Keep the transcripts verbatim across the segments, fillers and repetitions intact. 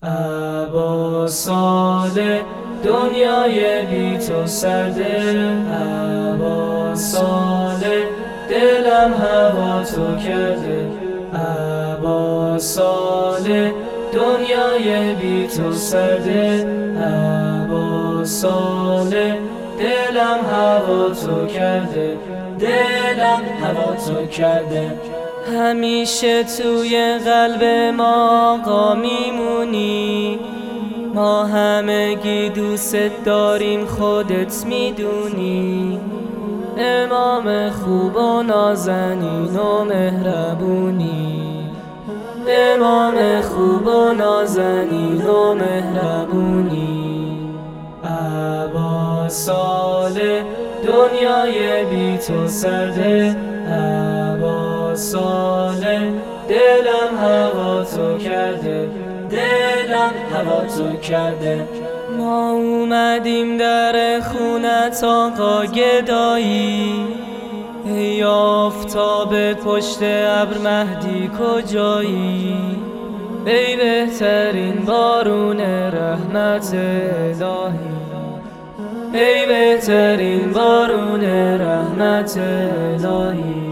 عباس ساله دنیای بی تو سرده، عباس ساله دلم هوا تو کرده، عباس ساله دنیای بی تو سرده، عباس ساله دلم هوا تو کرده، دلم هوا تو کرده. همیشه توی قلب ما آقا میمونی، ما همگی دوست داریم خودت میدونی، امام خوب و نازنین و مهربونی، امام خوب و نازنین و مهربونی. عباس ساله دنیای بی تو سرده، عباس ساله دلم هوا تو کرده، دلم هوا تو کرده. ما اومدیم در خونت آقا گدایی، ای آفتاب پشت ابر مهدی کجایی، ای بهترین بارون رحمت الهی، ای بهترین بارون رحمت الهی.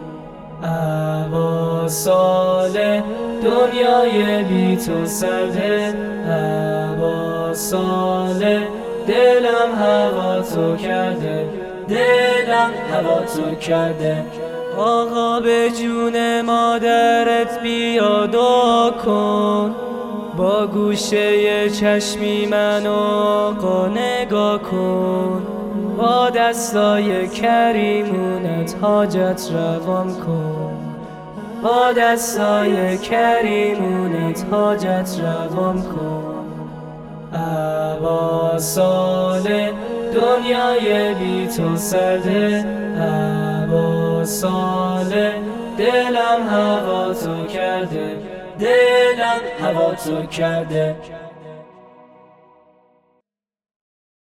عباس ساله دنیای بی تو سرده، عباس ساله دلم هوا تو کرده، دلم هوا تو کرده. آقا به جون مادرت بیا دعا کن، با گوشه چشمی من آقا نگاه کن، با دستای کریمونت حاجت روان کن، با دستای کریمونت حاجت روان کن. عباس ساله دنیای بی تو سرده، عباس ساله دلم هوا تو کرده، دلم هوا تو کرده.